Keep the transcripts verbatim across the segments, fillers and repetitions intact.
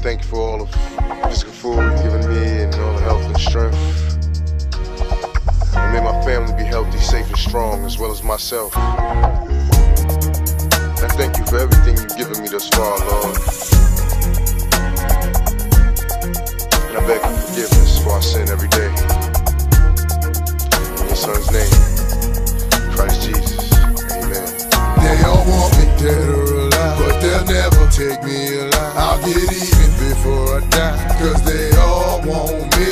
thank you for all the physical food you've given me and all the health and strength. And may my family be healthy, safe, and strong, as well as myself. And I thank you for everything you've given me thus far, Lord. And I beg for forgiveness for I sin every day. In your son's name, Christ Jesus. Amen. They all want me dead or alive, but they'll never take me alive. I'll get even before I die, cause they all want me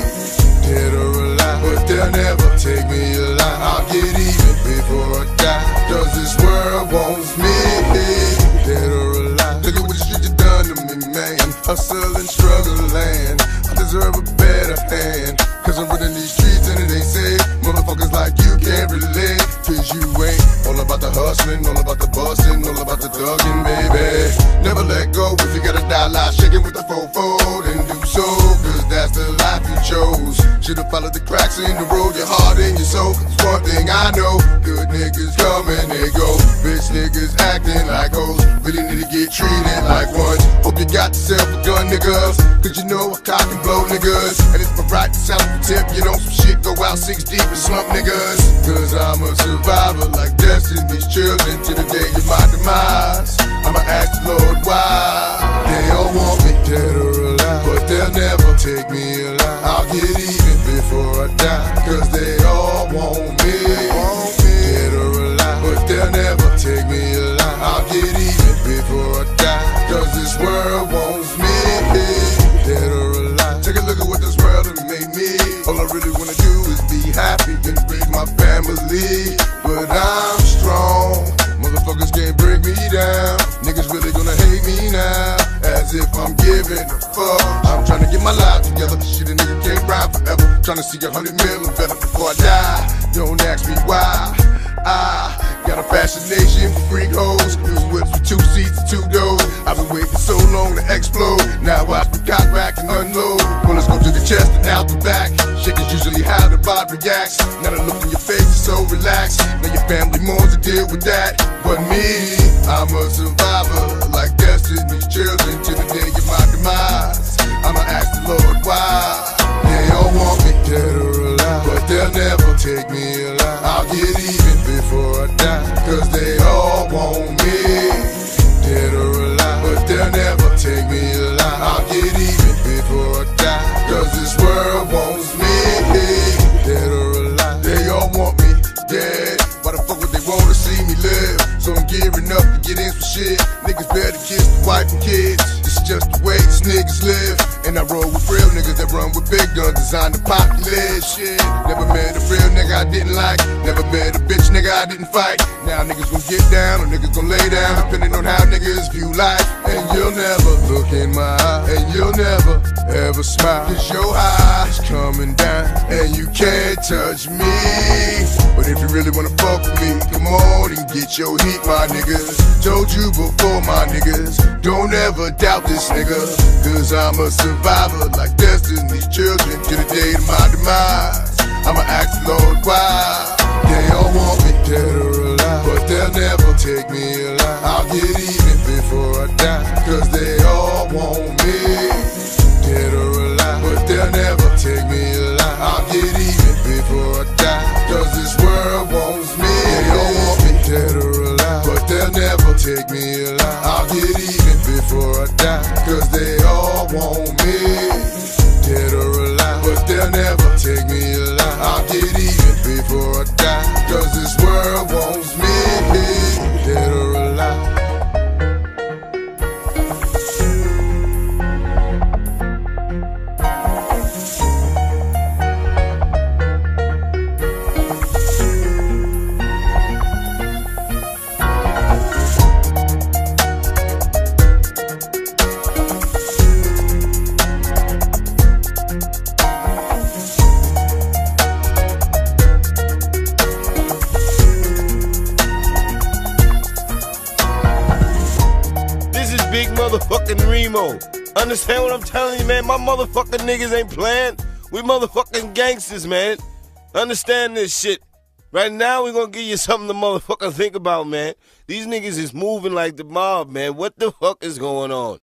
dead or alive, but they'll never take me alive. I'll get even before I die, cause this world wants me dead or alive. Look at what the shit you done to me, man. Hustle and struggling, I deserve a better hand, cause I'm running these streets and they say motherfuckers like you can't relate, cause you ain't all about the hustling, all about the busting, all about the thugging, baby. Never let go if you gotta die lie, shaking with the fofo, then do so, cause that's the life you chose. Should've followed the cracks in the road, your heart and your soul. Cause one thing I know, good niggas come and they go, bitch niggas acting like hoes, really need to get treated like ones. Hope you got yourself a gun, niggas, cause you know I cock and blow niggas, and it's my right to sound the tip, you know some shit go out six deep and slump niggas. Cause I'm a survivor like Destiny's Children to the day of my demise. I'ma ask the Lord why. They all want me dead or alive, but they'll never take me alive. I'll get even before I die, cause they all want me dead or alive, but they'll never take me alive. I'll get even before I die, cause this world wants me dead or alive. Take a look at what this world has made me. All I really wanna do is be happy and raise my family, but I'm strong. Motherfuckers can't bring me down. Niggas really gonna hate me now, as if I'm giving a fuck. I'm trying to get my life together. Shit, a nigga can't ride forever. Trying to see a hundred million better before I die. Don't ask me why. I got a fascination for freak hoes, use whips with two seats and two doors. I've been waiting so long to explode. Now watch me cock back and unload. Bullets go to the chest and out the back. Shit is usually how the body reacts. Now the look in your face is so relaxed. Now your family mourns to deal with that, but me, I'm a survivor like Destiny's Children to the day of my demise. I'ma ask the Lord why. They all want me dead or alive, but they'll never take me alive. I'll get even before I die, cause they all want me dead or alive, but they'll never take me alive. I'll get even before I die, cause this world wants me dead or alive. They all want me dead, why the fuck would they wanna see me live? So I'm gearing up to get in some shit. Niggas better kiss the wife and kids. This is just the way these niggas live. And I roll with real niggas that run with big guns designed to populate shit. Never met a real nigga I didn't like. Never met a bitch nigga I didn't fight. Now niggas gon' get down or niggas gon' lay down, depending on how niggas view life. And you'll never look in my eye, and you'll never ever smile, cause your high is coming down and you can't touch me. But if you really wanna fuck with me, come on and get your heat, my niggas. Told you before, my niggas, don't ever doubt this nigga, cause I'm a survivor like Destiny's Children to the day of my demise. I'ma ask the Lord why. They all want me dead or alive, but they'll never take me alive. I'll get even before I die, cause they all want me dead or alive, but they'll never take me alive. I'll get even before I die, cause this world wants me. They all want me dead or alive, but they'll never take me alive. I'll get even before I die, cause they all want me dead or alive, but they'll never take me alive. I'll get even before I die, cause this world wants me dead or alive. Big motherfucking Remo. Understand what I'm telling you, man? My motherfucking niggas ain't playing. We motherfucking gangsters, man. Understand this shit. Right now, we gonna give you something to motherfucking think about, man. These niggas is moving like the mob, man. What the fuck is going on?